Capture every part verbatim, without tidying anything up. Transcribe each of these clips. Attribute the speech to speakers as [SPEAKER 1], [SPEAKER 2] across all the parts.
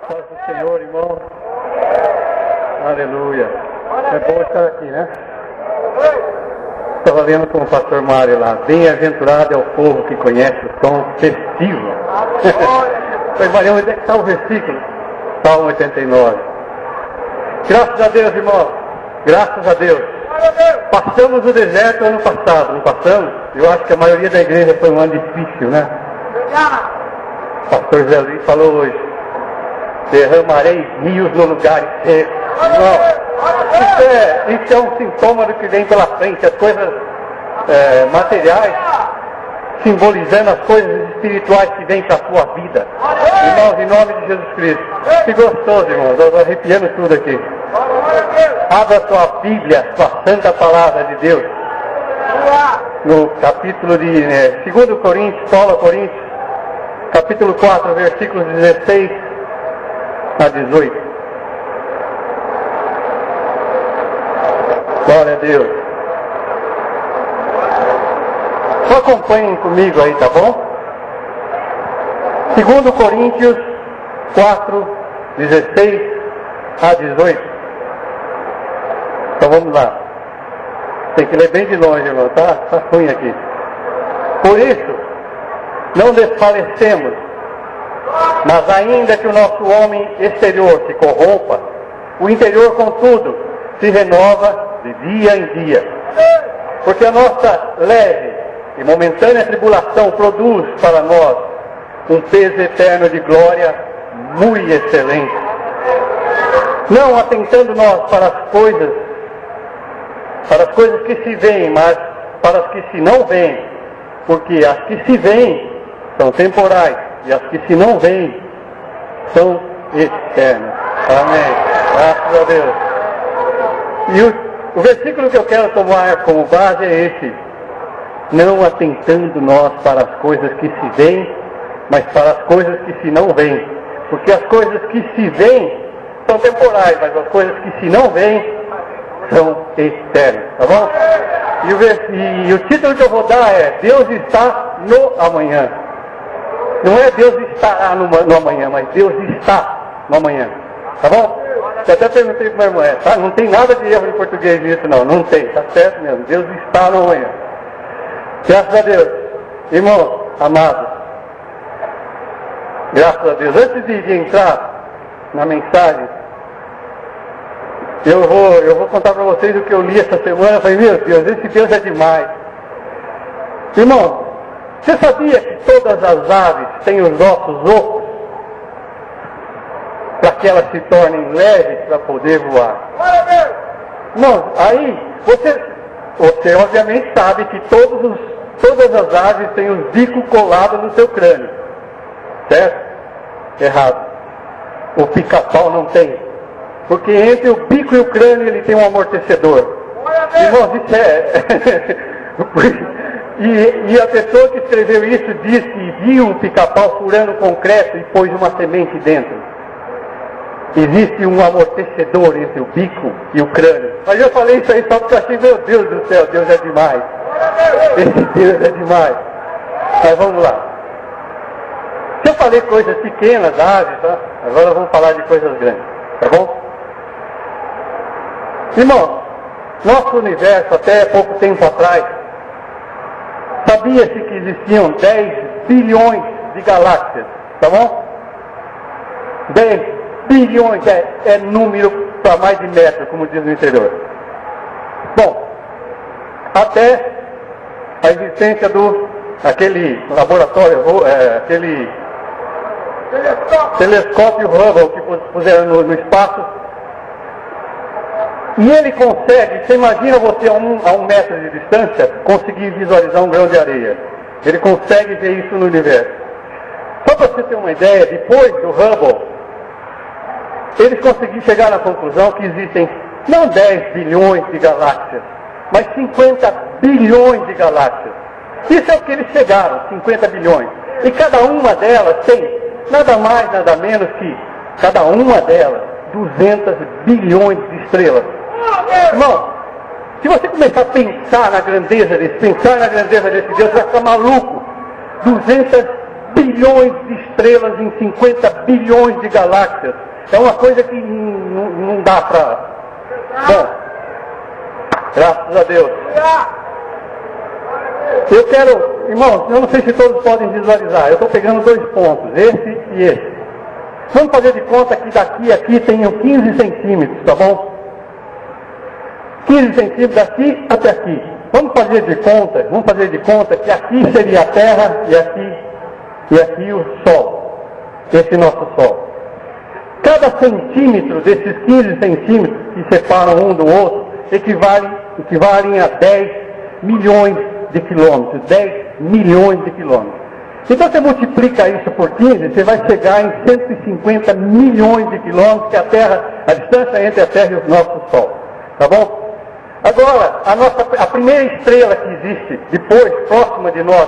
[SPEAKER 1] Paz do Senhor, irmão. Aleluia. É bom estar aqui, né? Estava lendo com o pastor Mário lá. Bem-aventurado é o povo que conhece o tom festivo. Mas, Maria, onde é que está o versículo? Salmo oitenta e nove. Graças a Deus, irmão. Graças a Deus. Passamos o deserto ano passado, não passamos? Eu acho que a maioria da igreja foi um ano difícil, né? O pastor Zé Luiz falou hoje: derramarei rios no lugar seco. Isso é, isso é um sintoma do que vem pela frente. As coisas é, materiais simbolizando as coisas espirituais que vêm para a sua vida. Irmãos, em nome de Jesus Cristo. Que gostoso, irmãos. Eu estou arrepiando tudo aqui. Abra sua Bíblia, sua santa palavra de Deus. No capítulo de né, dois Coríntios, Paulo a Coríntios, capítulo quatro, versículos dezesseis a dezoito. Glória a Deus. Só acompanhem comigo aí, tá bom? dois Coríntios quatro, dezesseis a dezoito. Então vamos lá. Tem que ler bem de longe, irmão, tá? Tá ruim aqui. Por isso, não desfalecemos, mas ainda que o nosso homem exterior se corrompa, o interior, contudo, se renova de dia em dia. Porque a nossa leve e momentânea tribulação produz para nós um peso eterno de glória muito excelente. Não atentando nós para as coisas, para as coisas que se veem, mas para as que se não veem. Porque as que se veem são temporais e as que se não veem são eternas. Amém. Graças a Deus. E o, o versículo que eu quero tomar como base é esse: não atentando nós para as coisas que se veem, mas para as coisas que se não veem. Porque as coisas que se veem são temporais, mas as coisas que se não veem são eternas. Tá bom? E o, e, e o título que eu vou dar é: Deus está no amanhã. Não é Deus estará no, no amanhã, mas Deus está no amanhã. Tá bom? Eu até perguntei para minha irmã, tá? Não tem nada de erro em português nisso, não. Não tem, tá certo mesmo. Deus está no amanhã. Graças a Deus. Irmão, amado, graças a Deus. Antes de, de entrar na mensagem, eu vou, eu vou contar para vocês o que eu li essa semana. Eu falei, meu Deus, esse Deus é demais. Irmão, você sabia que todas as aves têm os ossos ocos para que elas se tornem leves para poder voar? Não, aí você, você obviamente sabe que todos os, todas as aves têm os bicos colados no seu crânio, certo? Errado. O pica-pau não tem, porque entre o bico e o crânio ele tem um amortecedor. Irmãos, isso é... E, e a pessoa que escreveu isso disse que viu um pica-pau furando concreto e pôs uma semente dentro. Existe um amortecedor entre o bico e o crânio. Mas eu falei isso aí só porque eu achei, meu Deus do céu, Deus é demais. Esse Deus é demais. Mas vamos lá. Se eu falei coisas pequenas, aves, tá? Agora vamos falar de coisas grandes, tá bom? Irmão, nosso universo até pouco tempo atrás, sabia-se que existiam dez bilhões de galáxias, tá bom? dez bilhões é, é número para mais de metro, como diz no interior. Bom, até a existência do aquele laboratório, é, aquele telescópio Hubble que puseram no, no espaço. E ele consegue, você imagina você a um, a um metro de distância, conseguir visualizar um grão de areia. Ele consegue ver isso no universo. Só para você ter uma ideia, depois do Hubble, eles conseguiram chegar na conclusão que existem não dez bilhões de galáxias, mas cinquenta bilhões de galáxias. Isso é o que eles chegaram, cinquenta bilhões. E cada uma delas tem nada mais, nada menos que, cada uma delas, duzentos bilhões de estrelas. Irmão, se você começar a pensar na grandeza desse, pensar na grandeza desse Deus, você vai ficar maluco. duzentos bilhões de estrelas em cinquenta bilhões de galáxias. É uma coisa que não, não dá para... Bom, graças a Deus. Eu quero, irmãos, eu não sei se todos podem visualizar, eu estou pegando dois pontos, esse e esse. Vamos fazer de conta que daqui a aqui tenham quinze centímetros, tá bom? quinze centímetros daqui até aqui. Vamos fazer de conta, vamos fazer de conta que aqui seria a Terra e aqui, e aqui o Sol. Esse nosso Sol. Cada centímetro desses quinze centímetros que separam um do outro equivalem, equivalem a dez milhões de quilômetros. dez milhões de quilômetros. Então você multiplica isso por quinze, você vai chegar em cento e cinquenta milhões de quilômetros, que é a Terra, a distância entre a Terra e o nosso Sol. Tá bom? Agora, a, nossa, a primeira estrela que existe depois, próxima de nós,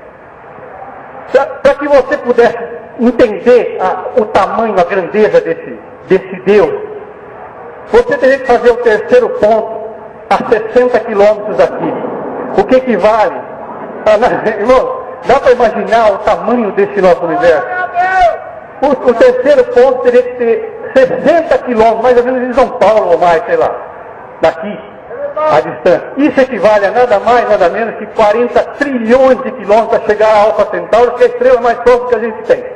[SPEAKER 1] para que você pudesse entender a, o tamanho, a grandeza desse, desse Deus, você teria que fazer o terceiro ponto a sessenta quilômetros daqui. O que equivale a, irmão, dá para imaginar o tamanho desse nosso universo? O, o terceiro ponto teria que ter sessenta quilômetros, mais ou menos em São Paulo ou mais, sei lá, daqui, a distância. Isso equivale a nada mais, nada menos que quarenta trilhões de quilômetros para chegar a Alfa Centauro, que é a estrela mais próxima que a gente tem.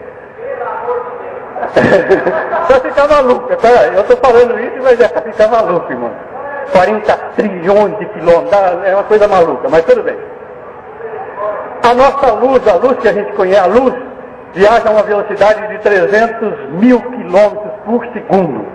[SPEAKER 1] Vai ficar maluco, tá? Eu estou falando isso, mas é para ficar maluco, irmão. quarenta trilhões de quilômetros, é uma coisa maluca, mas tudo bem. A nossa luz, a luz que a gente conhece, a luz, viaja a uma velocidade de trezentos mil quilômetros por segundo.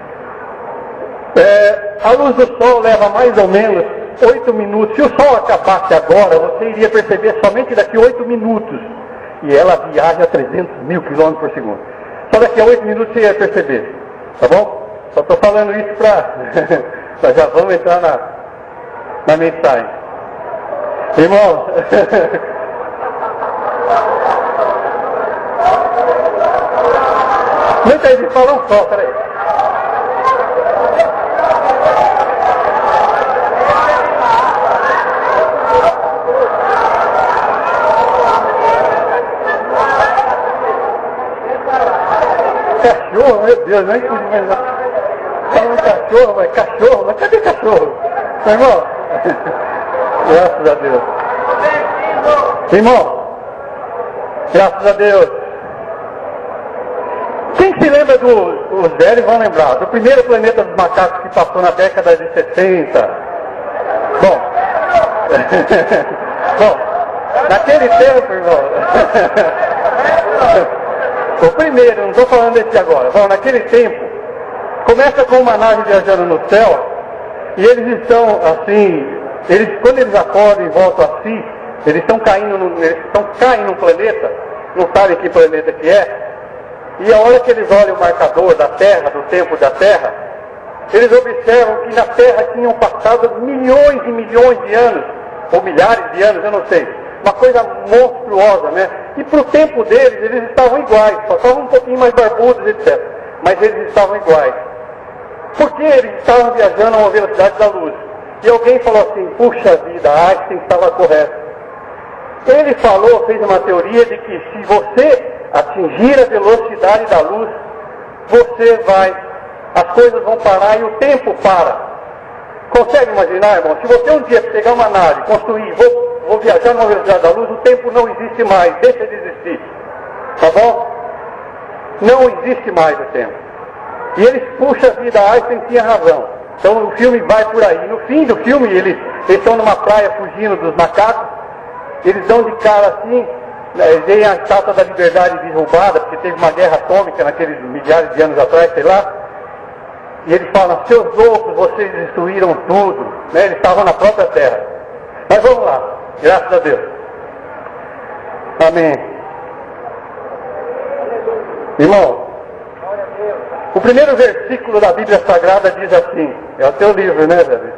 [SPEAKER 1] É, a luz do Sol leva mais ou menos oito minutos. Se o Sol acabasse agora, você iria perceber somente daqui a oito minutos. E ela viaja a trezentos mil quilômetros por segundo. Só daqui a oito minutos você ia perceber. Tá bom? Só estou falando isso para... já vamos entrar na, na mensagem. Irmão... Não entendi, fala um só, peraí. Cachorro, meu Deus, nem pude imaginar. Fala um cachorro, mas cachorro, mas cadê cachorro? Meu irmão, graças a Deus. Irmão, graças a Deus. Quem se lembra do, os velhos vão lembrar, do primeiro planeta dos macacos que passou na década de sessenta. Bom, bom, naquele tempo, irmão, o primeiro, não estou falando desse agora, bom, naquele tempo, começa com uma nave viajando no céu, e eles estão assim, eles, quando eles acordam e voltam a si, eles estão caindo, no, eles estão caindo no planeta, não sabem que planeta que é, e a hora que eles olham o marcador da Terra, do tempo da Terra, eles observam que na Terra tinham passado milhões e milhões de anos, ou milhares de anos, eu não sei. Uma coisa monstruosa, né? E para o tempo deles, eles estavam iguais, só estavam um pouquinho mais barbudos, etcétera. Mas eles estavam iguais. Porque eles estavam viajando a uma velocidade da luz. E alguém falou assim, puxa vida, Einstein estava correto. Ele falou, fez uma teoria de que se você atingir a velocidade da luz, você vai, as coisas vão parar e o tempo para. Consegue imaginar, irmão? Se você um dia pegar uma nave, construir, vou, vou viajar numa velocidade da luz, o tempo não existe mais, deixa de existir. Tá bom? Não existe mais o tempo. E eles, puxa vida, Einstein tinha razão. Então o filme vai por aí. No fim do filme, eles, eles estão numa praia fugindo dos macacos, eles dão de cara assim, eles veem a Estátua da Liberdade derrubada, porque teve uma guerra atômica naqueles milhares de anos atrás, sei lá. E eles falam, seus loucos, vocês destruíram tudo. Né? Eles estavam na própria terra. Mas vamos lá, graças a Deus. Amém. Irmão, o primeiro versículo da Bíblia Sagrada diz assim, é o teu livro, né, Davi?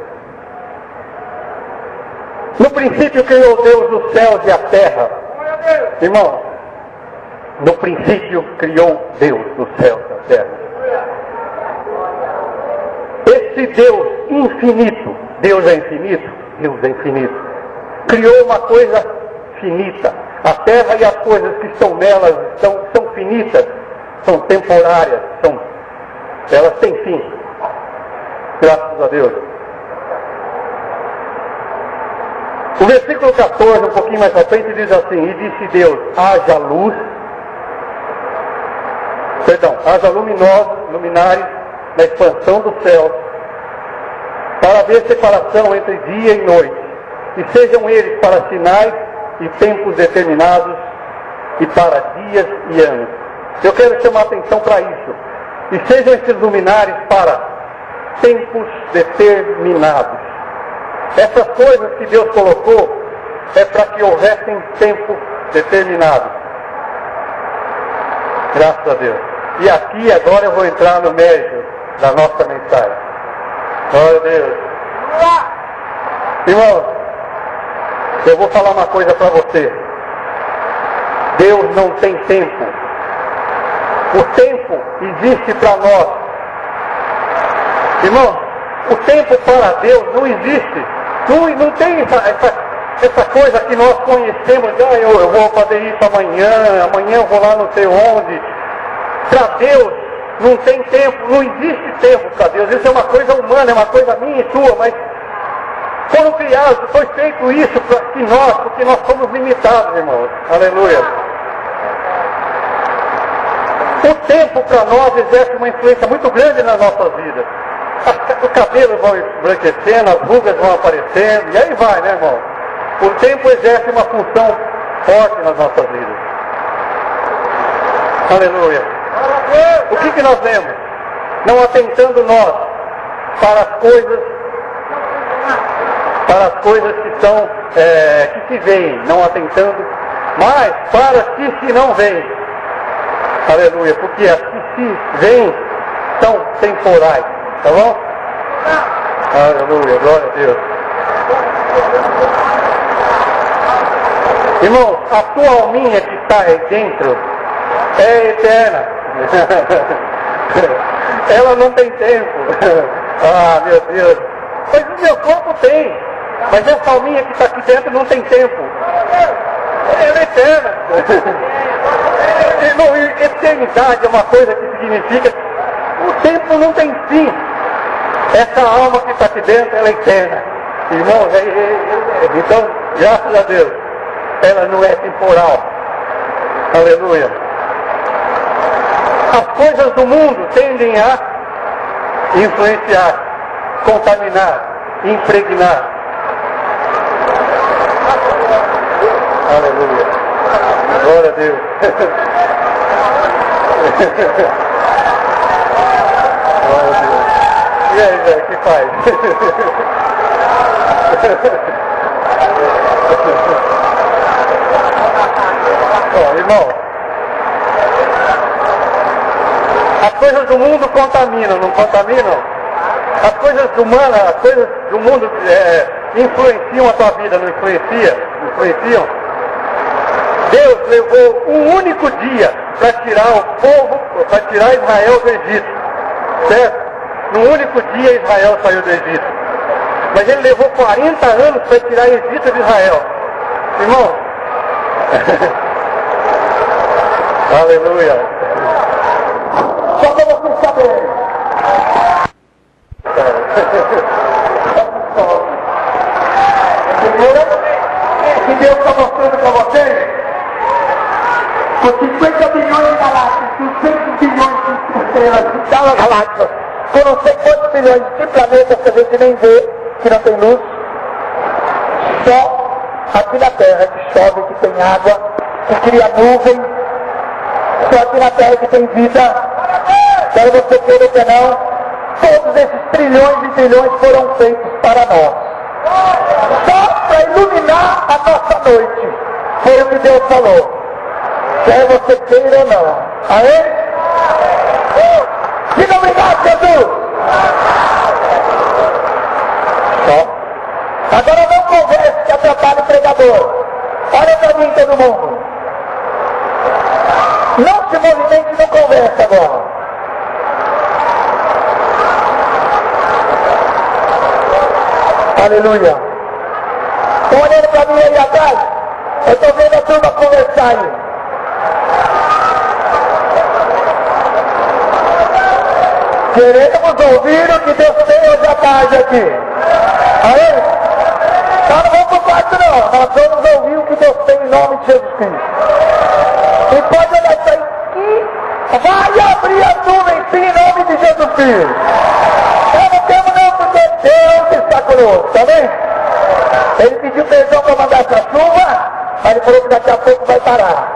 [SPEAKER 1] No princípio criou Deus os céus e a terra. Irmão, no princípio criou Deus os céus e a terra. Esse Deus infinito, Deus é infinito, Deus é infinito, criou uma coisa finita. A terra e as coisas que estão nelas são, são finitas, são temporárias, são, elas têm fim. Graças a Deus. O versículo quatorze, um pouquinho mais à frente, diz assim: e disse Deus, haja luz, perdão, haja luminosos, luminares na expansão do céu, para haver separação entre dia e noite, e sejam eles para sinais e tempos determinados, e para dias e anos. Eu quero chamar a atenção para isso. E sejam esses luminares para tempos determinados. Essas coisas que Deus colocou é para que houvessem tempo determinado. Graças a Deus. E aqui agora eu vou entrar no mérito da nossa mensagem. Glória a Deus. Irmãos, eu vou falar uma coisa para você. Deus não tem tempo. O tempo existe para nós. Irmão, o tempo para Deus não existe. Não, não tem essa, essa, essa coisa que nós conhecemos. Ah, eu, eu vou fazer isso amanhã, amanhã eu vou lá não sei onde. Para Deus não tem tempo, não existe tempo para Deus. Isso é uma coisa humana, é uma coisa minha e sua, mas foram criados, foi feito isso para que nós, porque nós somos limitados, irmãos. Aleluia. O tempo para nós exerce uma influência muito grande nas nossas vidas. Os cabelos vão embranquecendo, as rugas vão aparecendo, e aí vai, né, irmão? O tempo exerce uma função forte nas nossas vidas. Aleluia. O que que nós lemos? Não atentando nós para as coisas, para as coisas que são, é, que se veem, não atentando, mas para as que se não veem. Aleluia, porque as que se veem são temporais, tá bom? Aleluia, glória a Deus. Irmãos, a tua alminha que está aí dentro é eterna. Ela não tem tempo. Ah, meu Deus. Mas o meu corpo tem. Mas essa alminha que está aqui dentro não tem tempo. Ela é eterna. Irmão, eternidade é uma coisa que significa o tempo não tem fim. Essa alma que está aqui dentro, ela é eterna. Irmãos, é, é, é, então, graças a Deus, ela não é temporal. Aleluia. As coisas do mundo tendem a influenciar, contaminar, impregnar. Aleluia. Glória a Deus. Glória a Deus. E aí, velho, que faz? Ó, irmão, as coisas do mundo contaminam, não contaminam? As coisas humanas, as coisas do mundo é, influenciam a tua vida, não influencia? Influenciam? Deus levou um único dia para tirar o povo, para tirar Israel do Egito, certo? No único dia Israel saiu do Egito. Mas ele levou quarenta anos para tirar o Egito de Israel. Irmão, aleluia. Só para vocês saberem. Primeiro, que Deus está mostrando para vocês, com cinquenta bilhões de galáxias, duzentos bilhões de estrelas, de cada galáxia, com não sei quantos bilhões de planetas que a gente nem vê, que não tem luz, só aqui na Terra que chove, que tem água, que cria nuvem, só aqui na Terra que tem vida. Quero você queira ou que não, todos esses trilhões e trilhões foram feitos para nós. Só para iluminar a nossa noite. Foi o que Deus falou. Quer você queira ou não. Amém? Diga obrigado, Jesus! Só. Agora não converse que atrapalha o pregador. Olha para mim, todo mundo. Não se movimente e não converse agora. Aleluia. Estão olhando para mim aí atrás? Eu estou vendo a turma conversando.
[SPEAKER 2] cair. Queremos ouvir o que Deus tem hoje à tarde aqui. Aí, nós não vamos para o quarto não, nós vamos ouvir o que Deus tem em nome de Jesus Cristo. E pode olhar isso aí, que vai abrir as nuvens sim em nome de Jesus Cristo. Eu não temo não, porque Deus está conosco, tá bem? Ele pediu perdão para mandar essa chuva, mas ele falou que daqui a pouco vai parar.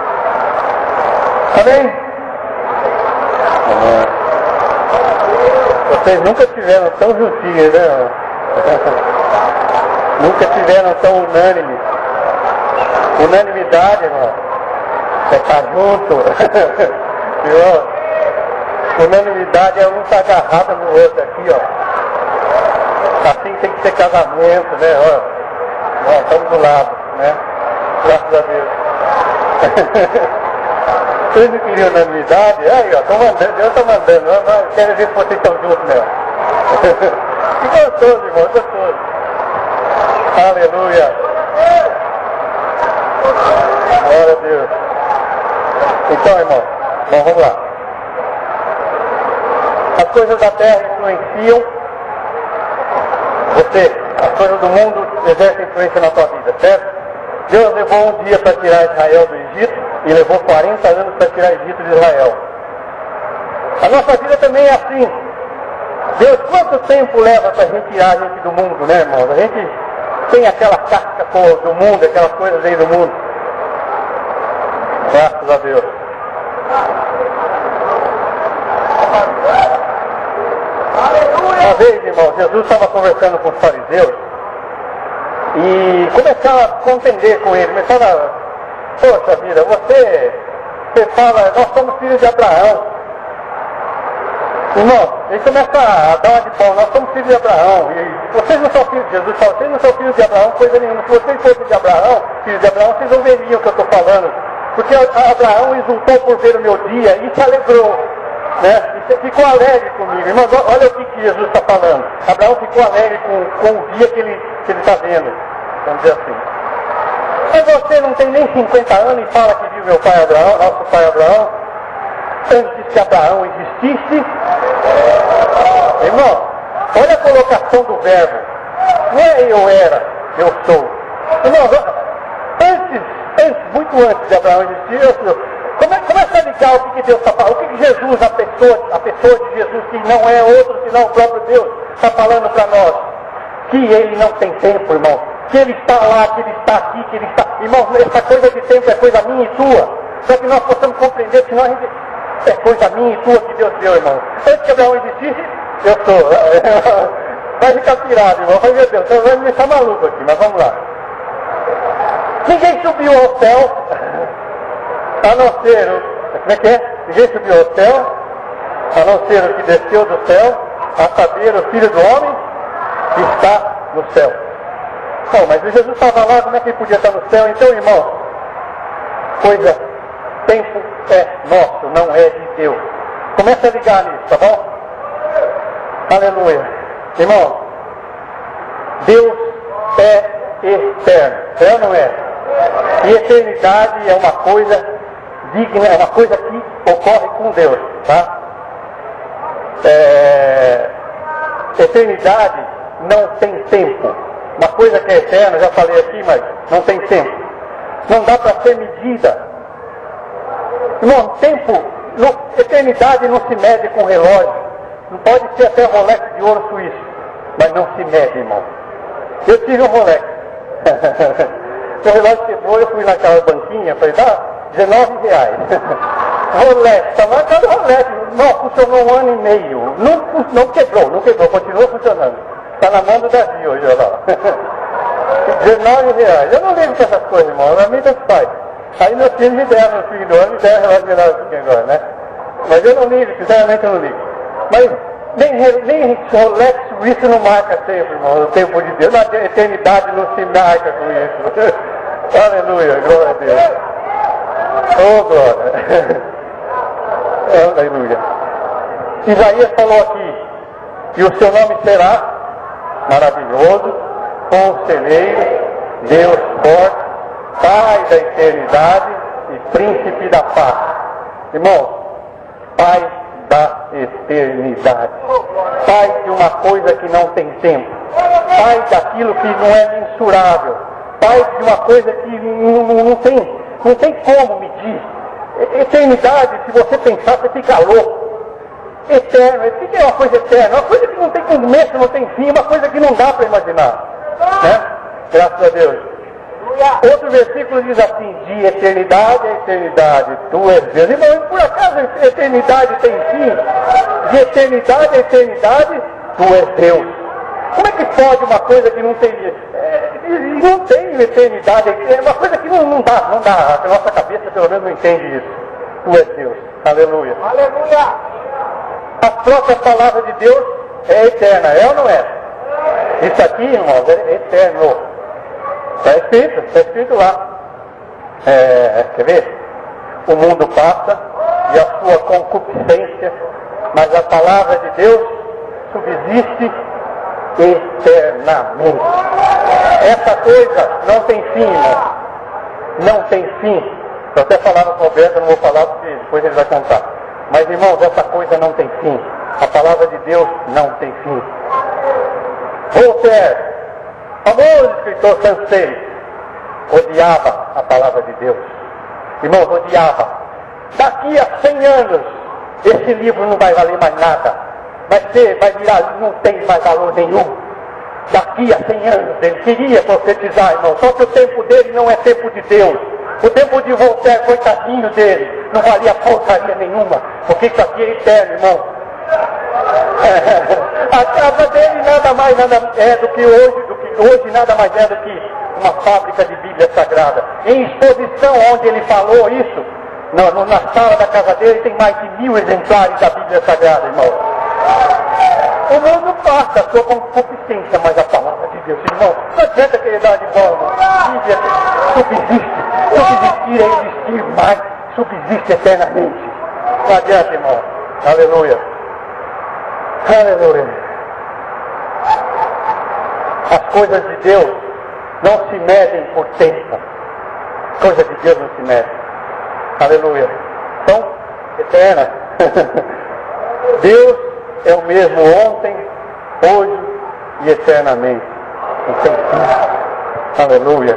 [SPEAKER 2] Tá bem?
[SPEAKER 1] Vocês nunca tiveram tão juntinhos, né? Nunca tiveram tão unânimes. Unanimidade, irmão. É estar junto. Viu? Unanimidade é um estar agarrado no outro aqui, ó. Assim tem que ser casamento, né? Ó, ó, estamos do lado, né? Graças a Deus. Vocês não queriam unanimidade? Aí, ó, estão mandando, Deus está mandando. Eu quero ver se vocês estão juntos mesmo. Que gostoso, irmão, gostoso. Aleluia. Glória a Deus. Então, irmão, bom, vamos lá. As coisas da terra influenciam você. As coisas do mundo exercem influência na tua vida, certo? Deus levou um dia para tirar Israel do Egito e levou quarenta anos para tirar o Egito de Israel. A nossa vida também é assim. Deus, quanto tempo leva para a gente tirar a gente do mundo, né, irmão? A gente tem aquela casca do mundo, aquelas coisas aí do mundo. Graças a Deus. Uma vez, irmão, Jesus estava conversando com os fariseus e começava a contender com ele, começava a, poxa vida, você, você fala, nós somos filhos de Abraão. Irmão, ele começa a dar uma de pau, nós somos filhos de Abraão, e vocês não são filhos de Jesus, fala, vocês não são filhos de Abraão, coisa nenhuma, se vocês fossem de Abraão, filhos de Abraão, vocês não veriam o que eu estou falando, porque Abraão exultou por ver o meu dia e se alegrou, né, e ficou alegre comigo, irmão, olha o que, que Jesus está falando, Abraão ficou alegre com, com o dia que ele que ele está vendo, vamos dizer assim. Mas você não tem nem cinquenta anos e fala que viu meu pai Abraão, nosso pai Abraão, antes que Abraão existisse. Irmão, olha a colocação do verbo. Não é eu era, eu sou. Irmão, antes, antes, muito antes de Abraão existir, eu sou. Começa a ligar o que, que Deus está falando. O que, que Jesus, a pessoa, a pessoa de Jesus, que não é outro senão o próprio Deus, está falando para nós. Que ele não tem tempo, irmão. Que ele está lá, que ele está aqui, que ele está... Irmão, essa coisa de tempo é coisa minha e tua. Só que nós possamos compreender que nós... É coisa minha e tua que Deus deu, irmão. Antes que Abraão existisse, eu sou. Vai ficar pirado, irmão. Vai, meu Deus, você vai me deixar maluco aqui, mas vamos lá. Ninguém subiu ao céu, a não ser o... Como é que é? Ninguém subiu ao céu, a não ser o que desceu do céu, a saber, o Filho do Homem, que está no céu. Bom, mas Jesus estava lá, como é que ele podia estar no céu? Então, irmão, coisa, tempo é nosso, não é de Deus. Começa a ligar nisso, tá bom? Aleluia. Irmão, Deus é eterno, é ou não é? E eternidade é uma coisa digna, é uma coisa que ocorre com Deus, tá? É... Eternidade não tem tempo. Uma coisa que é eterna, já falei aqui, mas não tem tempo. Não dá para ser medida. Não, tempo, no, eternidade não se mede com relógio. Não pode ser até Rolex de ouro suíço, mas não se mede, irmão. Eu tive um Rolex. O relógio quebrou, eu fui naquela banquinha, falei, dá dezenove reais. Rolex, tá marcado Rolex. Não, funcionou um ano e meio. Não, não quebrou, não quebrou, continuou funcionando. Está na mão do Davi hoje, olha lá. dezenove reais. Eu não ligo com essas coisas, irmão. A mim tanto faz. Aí meus filhos me deram, no fim do ano, me deram relógio menor do que agora, né? Mas eu não ligo, sinceramente eu não ligo. Mas nem, nem Rolex suíço não marca tempo, irmão. O tempo de Deus. Na eternidade não se marca com isso. Aleluia, glória a Deus. Oh, glória. Aleluia. Isaías falou aqui, e o seu nome será maravilhoso, conselheiro, Deus forte, Pai da eternidade e príncipe da paz. Irmão, Pai da eternidade. Pai de uma coisa que não tem tempo. Pai daquilo que não é mensurável. Pai de uma coisa que não, não, não, tem, não tem como medir. Eternidade, se você pensar, você fica louco. Eterno, o que é uma coisa eterna? Uma coisa que não tem começo, não tem fim, uma coisa que não dá para imaginar. Né? Graças a Deus. Outro versículo diz assim: de eternidade a eternidade, tu és Deus. Irmão, por acaso a eternidade tem fim? De eternidade a eternidade, tu és Deus. Como é que pode uma coisa que não tem, é, não tem eternidade, é uma coisa que não, não dá, não dá, a nossa cabeça pelo menos não entende isso. Tu és Deus. Aleluia.
[SPEAKER 2] Aleluia.
[SPEAKER 1] A própria palavra de Deus é eterna, é ou não é? Isso aqui, irmãos, é eterno. Está escrito, está escrito lá. É, quer ver? O mundo passa e a sua concupiscência, mas a palavra de Deus subsiste eternamente. Essa coisa não tem fim, irmão. Não tem fim. Eu até falava com o Roberto, eu não vou falar porque depois ele vai contar. Mas, irmãos, essa coisa não tem fim. A palavra de Deus não tem fim. Voltaire, famoso escritor francês, odiava a palavra de Deus. Irmãos, odiava. Daqui a cem anos, esse livro não vai valer mais nada. Vai ser, vai virar, não tem mais valor nenhum. Daqui a cem anos, ele queria profetizar, irmão. Só que o tempo dele não é tempo de Deus. O tempo de Voltaire, coitadinho dele, não valia porcaria nenhuma. Porque isso aqui é eterno, irmão. A casa dele nada mais nada é do que hoje, do que hoje nada mais é do que uma fábrica de Bíblia Sagrada. Em exposição onde ele falou isso, no, no, na sala da casa dele tem mais de mil exemplares da Bíblia Sagrada, irmão. O mundo passa a sua concupiscência, mas a palavra de Deus, irmão, não adianta querer dar de volta. Bíblia subsiste, subsistir é existir mais, subsiste eternamente. Não adianta, irmão. Aleluia. Aleluia. As coisas de Deus não se medem por tempo. As coisas de Deus não se medem. Aleluia. São eternas. Deus é o mesmo ontem, hoje e eternamente. Não tem fim. Aleluia.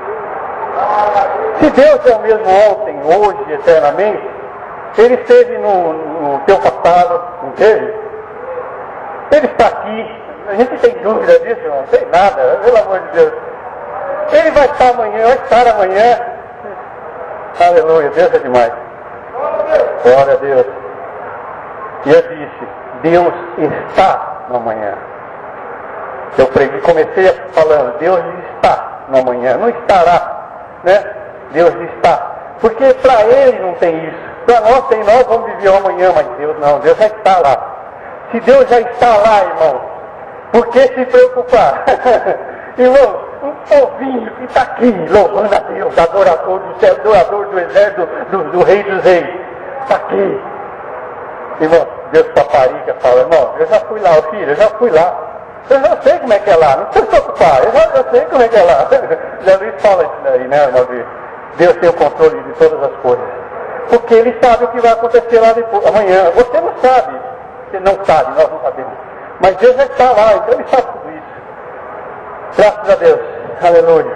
[SPEAKER 1] Se Deus é o mesmo ontem, hoje e eternamente, Ele esteve no, no teu passado, não teve? Ele está aqui. A gente tem dúvida disso, não tem nada, pelo amor de Deus. Ele vai estar amanhã, vai estar amanhã. Aleluia, Deus é demais. Glória a Deus. E eu disse, Deus está no amanhã. Eu preguei, comecei falando, Deus está no amanhã, não estará, né? Deus está. Porque para Ele não tem isso. Para nós tem, nós vamos viver o amanhã, mas Deus não, Deus já está lá. Se Deus já está lá, irmão, por que se preocupar? Irmão, um povinho que está aqui, louvando a Deus, adorador do céu, adorador do exército, do, do rei dos reis, está aqui. Irmão, Deus paparica fala, irmão, eu já fui lá, filho, eu já fui lá. Eu já sei como é que é lá, não precisa se preocupar, eu já eu sei como é que é lá. Já Luiz fala isso daí, né, irmão? Deus tem o controle de todas as coisas. Porque Ele sabe o que vai acontecer lá depois, amanhã. Você não sabe, você não sabe, nós não sabemos. Mas Deus já está lá, então Ele sabe tudo isso. Graças a Deus, aleluia.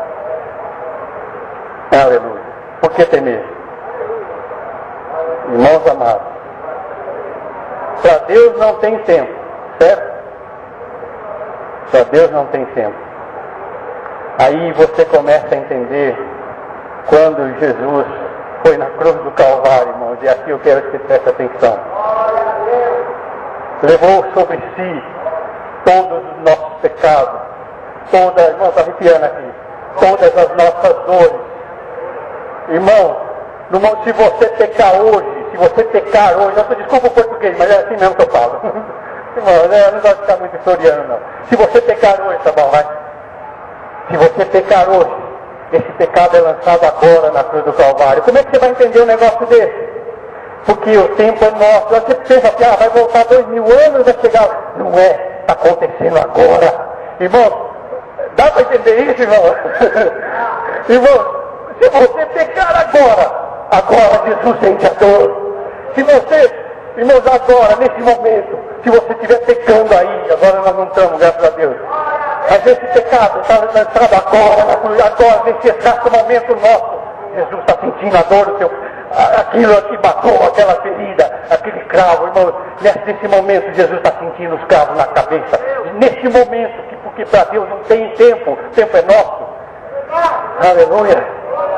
[SPEAKER 1] Aleluia. Por que temer? Irmãos amados, para Deus não tem tempo, certo? Para Deus não tem tempo. Aí você começa a entender quando Jesus foi na cruz do Calvário, irmãos, e aqui eu quero que você preste atenção. Levou sobre si todos os nossos pecados, toda, irmão, está arrepiando aqui, todas as nossas dores. Irmão, se você pecar hoje, se você pecar hoje, eu desculpa o português, mas é assim mesmo que eu falo. Irmão, eu não gosto de ficar muito historiano, não. Se você pecar hoje, tá bom, vai. Se você pecar hoje, esse pecado é lançado agora na cruz do Calvário. Como é que você vai entender um negócio desse? Porque o tempo é nosso. Você pensa que ah, vai voltar dois mil anos, vai chegar. Não é, está acontecendo agora. Irmão, dá para entender isso, irmão? Irmão, se você pecar agora, agora Jesus sente a dor. Se você, irmãos, agora, nesse momento, se você estiver pecando aí, agora nós não estamos, graças a Deus. Mas esse pecado está lançado agora, agora, nesse exato momento nosso. Jesus está sentindo a dor do seu, aquilo que bateu, aquela ferida, aquele cravo, irmão. Nesse momento, Jesus está sentindo os cravos na cabeça. Nesse momento, que, porque para Deus não tem tempo, o tempo é nosso. Aleluia.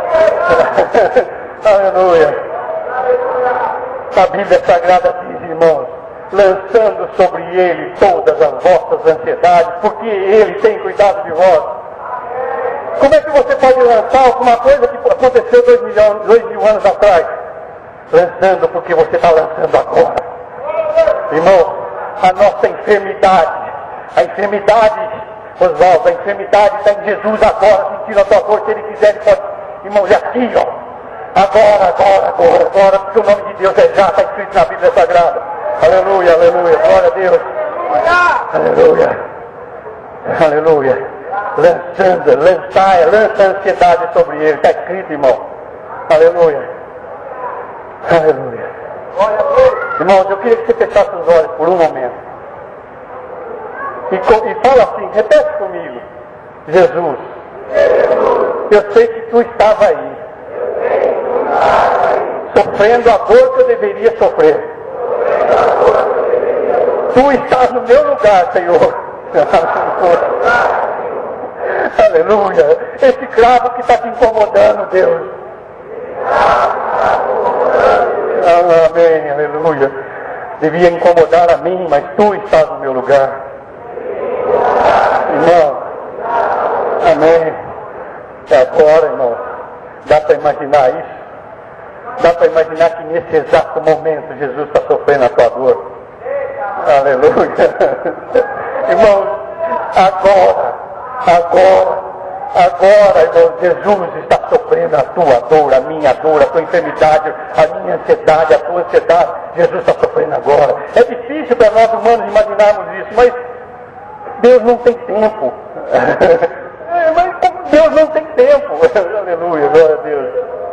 [SPEAKER 1] Aleluia. A Bíblia Sagrada diz, irmãos, lançando sobre ele todas as vossas ansiedades, porque ele tem cuidado de vós. Como é que você pode lançar alguma coisa que aconteceu dois, milhões, dois mil anos atrás? Lançando porque você está lançando agora. Irmão, a nossa enfermidade, a enfermidade, Oswaldo, a enfermidade está em Jesus agora, sentindo a tua dor, se ele quiser, ele pode, irmãos, é aqui, ó. Agora, agora, agora, agora, porque o nome de Deus é já, está escrito na Bíblia Sagrada. Aleluia, aleluia, glória a Deus. Aleluia, aleluia. Lançando, lançar, lança a ansiedade sobre ele, está escrito, irmão. Aleluia, aleluia. Irmãos, eu queria que você fechasse os olhos por um momento. E, e fala assim, repete comigo. Jesus, eu sei que tu estava aí, sofrendo a dor que eu deveria sofrer. Tu estás no meu lugar, Senhor. Aleluia. Esse cravo que está te incomodando, Deus. Amém, aleluia. Devia incomodar a mim, mas tu estás no meu lugar. Irmão, amém. Agora, irmão, dá para imaginar isso? Dá para imaginar que nesse exato momento Jesus está sofrendo a tua dor? Aleluia. Irmãos, agora, agora, agora, irmão, Jesus está sofrendo a tua dor, a minha dor, a tua enfermidade, a minha ansiedade, a tua ansiedade. Jesus está sofrendo agora. É difícil para nós humanos imaginarmos isso, mas Deus não tem tempo. Mas Deus não tem tempo. Aleluia, glória a Deus.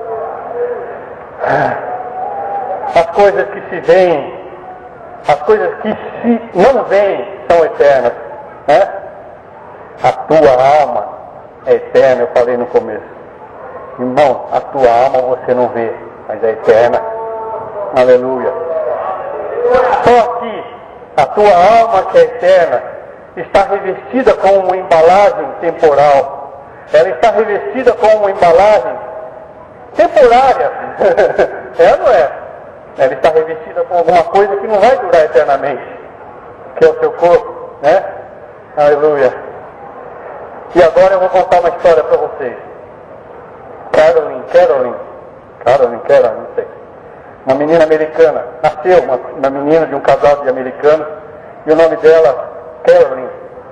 [SPEAKER 1] As coisas que se veem, as coisas que se não veem são eternas, né? A tua alma é eterna, eu falei no começo. Irmão, a tua alma você não vê, mas é eterna. Aleluia. Só que a tua alma que é eterna está revestida com uma embalagem temporal. Ela está revestida com uma embalagem temporária. É ou não é? Ela está revestida com alguma coisa que não vai durar eternamente, que é o seu corpo, né? Aleluia. E agora eu vou contar uma história para vocês. Carolyn, Carolyn, Carolyn, Carolyn, não sei. Uma menina americana. Nasceu uma, uma menina de um casal de americanos. E o nome dela, Carolyn.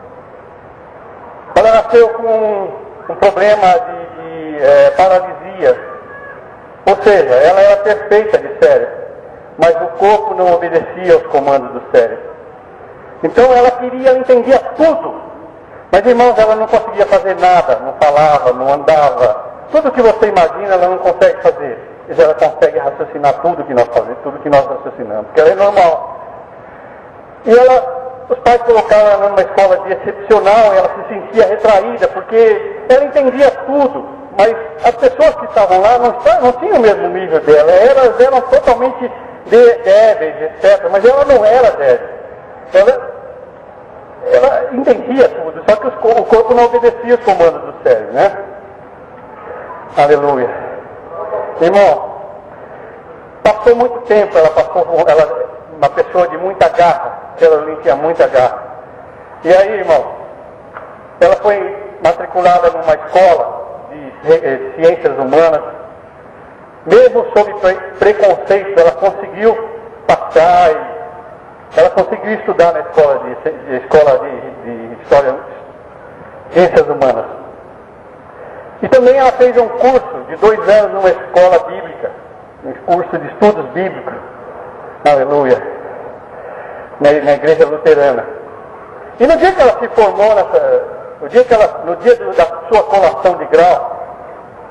[SPEAKER 1] Ela nasceu com um, um problema de, de é, paralisia. Ou seja, ela era perfeita de cérebro. Mas o corpo não obedecia aos comandos do cérebro. Então ela queria, ela entendia tudo. Mas, irmãos, ela não conseguia fazer nada, não falava, não andava. Tudo que você imagina, ela não consegue fazer. Mas ela consegue raciocinar tudo que nós fazemos, tudo que nós raciocinamos, porque ela é normal. E ela, os pais colocaram ela numa escola de excepcional, ela se sentia retraída, porque ela entendia tudo. Mas as pessoas que estavam lá não, não tinham o mesmo nível dela, elas eram totalmente débeis, etcétera. Mas ela não era débil. Ela... Ela entendia tudo, só que o corpo não obedecia os comandos do cérebro, né? Aleluia. Irmão, passou muito tempo, ela passou, ela, uma pessoa de muita garra, ela tinha muita garra. E aí, irmão, ela foi matriculada numa escola de, de ciências humanas. Mesmo sob pre, preconceito, ela conseguiu passar e ela conseguiu estudar na escola de, de, escola de, de História, Ciências Humanas. E também ela fez um curso de dois anos numa escola bíblica, um curso de estudos bíblicos, aleluia, na, na igreja luterana. E no dia que ela se formou, nessa, no dia, que ela, no dia do, da sua colação de grau,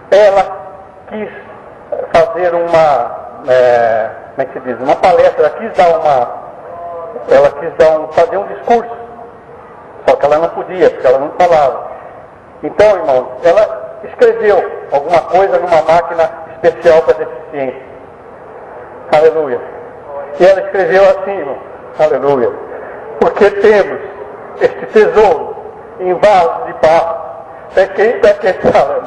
[SPEAKER 1] ela quis fazer uma, é, como é que se diz, uma palestra, ela quis dar uma, ela quis dar um, fazer um discurso, só que ela não podia, porque ela não falava. Então, irmãos, ela escreveu alguma coisa numa máquina especial para deficientes. Aleluia. E ela escreveu assim, irmão, aleluia, porque temos este tesouro em vasos de barro, para que, para que,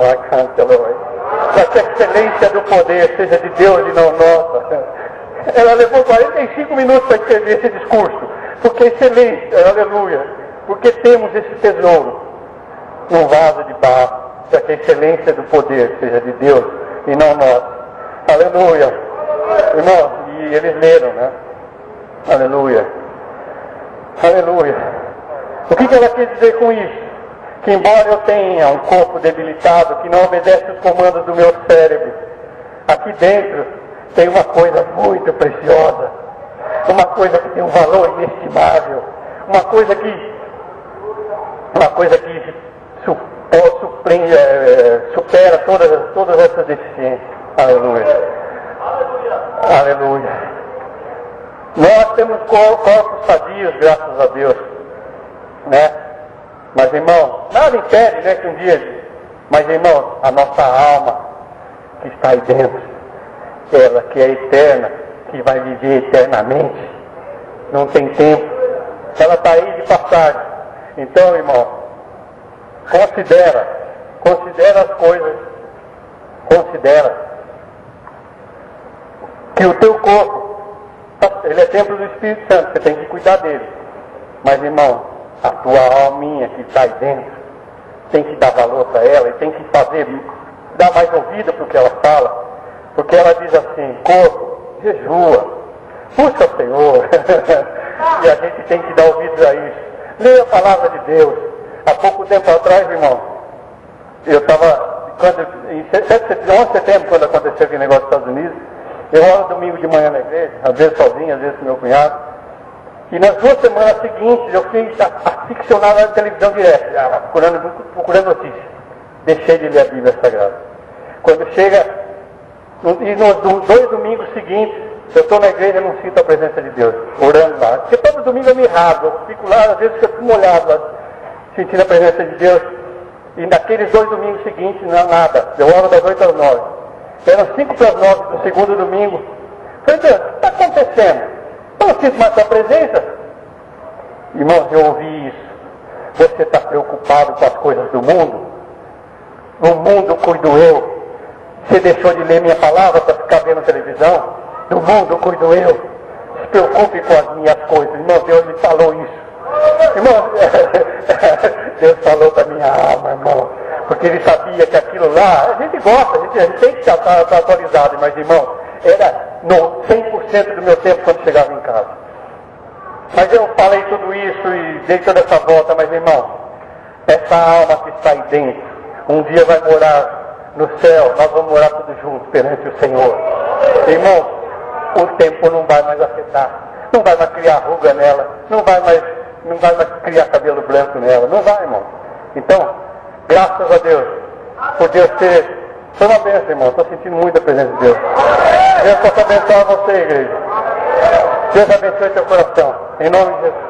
[SPEAKER 1] para que a excelência do poder seja de Deus e não nossa. Ela levou quarenta e cinco minutos para escrever esse discurso, porque a excelência, aleluia, porque temos esse tesouro num vaso de barro, para que a excelência do poder seja de Deus e não nossa. Aleluia. Irmãos, e eles leram, né? Aleluia. Aleluia. O que, que ela quer dizer com isso? Que embora eu tenha um corpo debilitado, que não obedece os comandos do meu cérebro, aqui dentro tem uma coisa muito preciosa, uma coisa que tem um valor inestimável, uma coisa que, uma coisa que su, supre, é, supera todas, todas essas deficiências. Aleluia. Aleluia. Nós temos corpos sadios, graças a Deus, né? Mas, irmão, nada impede, né, que um dia, mas, irmão, a nossa alma que está aí dentro, ela que é eterna, que vai viver eternamente, não tem tempo, ela está aí de passagem. Então, irmão, considera, considera as coisas, considera que o teu corpo, ele é templo do Espírito Santo, você tem que cuidar dele. Mas, irmão, a tua alminha que está aí dentro, tem que dar valor para ela e tem que fazer, dar mais ouvido para o que ela fala. Porque ela diz assim, corpo, jejua, busca o Senhor. E a gente tem que dar ouvidos a isso. Leia a palavra de Deus. Há pouco tempo atrás, irmão, eu estava, em onze de setembro, quando aconteceu aquele negócio nos Estados Unidos, eu oro domingo de manhã na igreja, às vezes sozinho, às vezes com meu cunhado. E nas duas semanas seguintes eu fiquei aficionado na televisão direto, procurando, procurando notícias. Deixei de ler a Bíblia Sagrada. Quando chega, e nos dois domingos seguintes, eu estou na igreja e não sinto a presença de Deus, orando lá. Porque todo domingo eu me rasgo, eu fico lá, às vezes eu fico molhado lá, sentindo a presença de Deus. E naqueles dois domingos seguintes, não há nada. Eu oro das oito às nove. Eram cinco para as nove do segundo domingo. Falei, Deus, o que está acontecendo? Eu não sinto mais sua presença. Irmãos, eu ouvi isso. Você está preocupado com as coisas do mundo? No mundo cuido eu. Você deixou de ler minha palavra para ficar vendo televisão? No mundo cuido eu. Se preocupe com as minhas coisas. Irmão, Deus me falou isso. Irmão, Deus falou para minha alma, irmão. Porque ele sabia que aquilo lá, a gente gosta, a gente, a gente tem que estar, estar, estar atualizado, mas, irmão, era no cem por cento do meu tempo quando chegava em casa. Mas eu falei tudo isso e dei toda essa volta, mas, irmão, essa alma que está aí dentro, um dia vai morar no céu, nós vamos morar todos juntos perante o Senhor. Irmão, o tempo não vai mais afetar, não vai mais criar ruga nela, não vai mais, não vai mais criar cabelo branco nela, não vai, irmão. Então, graças a Deus, por Deus ter... Foi uma bênção, irmão. Estou sentindo muito a presença de Deus. Deus possa abençoar você, igreja. Deus abençoe teu coração. Em nome de Jesus.